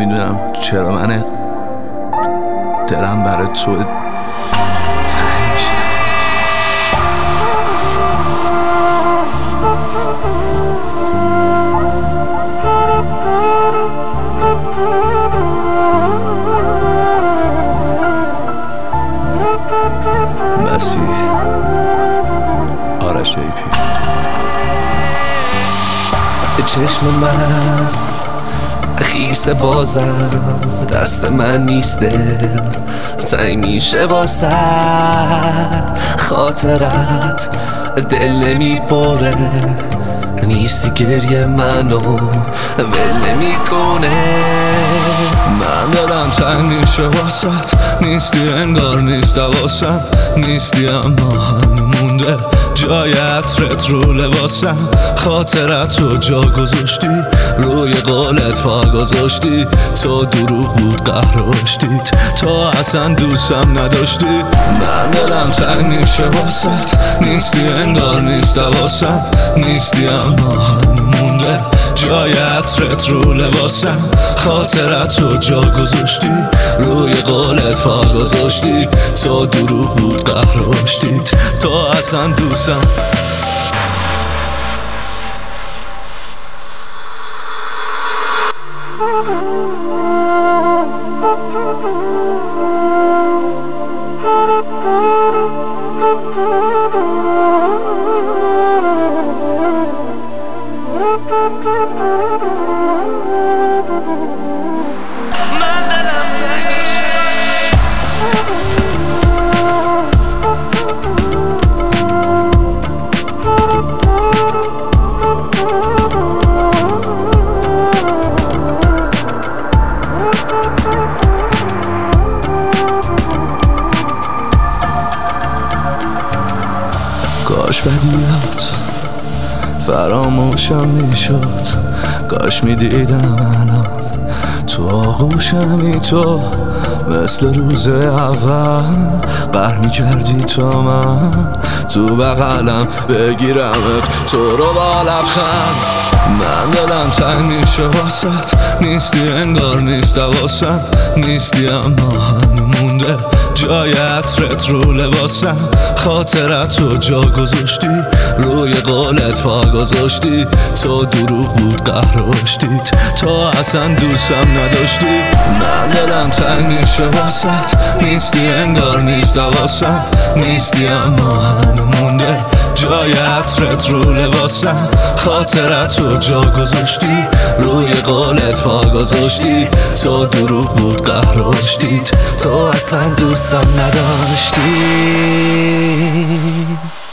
نمیدونم چرا من دلم برای تو تنگ شد. مسیح آرش ایپی. چشم من خیس بازم، دست من نیست دل تنگ میشه واسد، خاطرت دل نمیبره، نیستی گریه منو ول نمیکنه. من دلم تنگ میشه واسد، نیستی انگار نیست حواسم، نیستی اما هنو مونده جای عطرت رو لباسم. خاطرت رو جا گذاشتی، روی قولت پا گذاشتی، تو دروغ بود قهرشتید، تو اصلا دوستم نداشتی. من دلم تنگ میشه واسد، نیستی انگار نیست حواسم، نیستی اما هنو مونده جای عطرت رو لباسم. خاطرت رو جا گذاشتی، روی قولت پا گذاشتی، تو دروغ بود قهرشتید، تو اصلا دوستم. کاش بدیات فراموشم میشد، کاش میدیدم الان تو آغوشمی، تو مثل روز اول قهر میکردی تا من تو بغلم بگیرمت، تو رو با لبخند. من دلم تنگ میشه واسد، نیستی انگار نیست حواسم، نیستی اما هنو مونده جای عطرت رو لباسم. خاطرت رو جا گذاشتی، روی قولت پا گذاشتی، تو دروغ بود قهرشتید، تو اصلا دوستم نداشتی. من دلم تنگ میشه واسد، نیستی انگار نیست حواسم، نیستی اما هنو مونده جای عطرت رو لباسم. خاطرت رو جا گذاشتی، روی قولت پا گذاشتی، تو دروغ بود قهرشتید، تو اصلا دوستم نداشتی.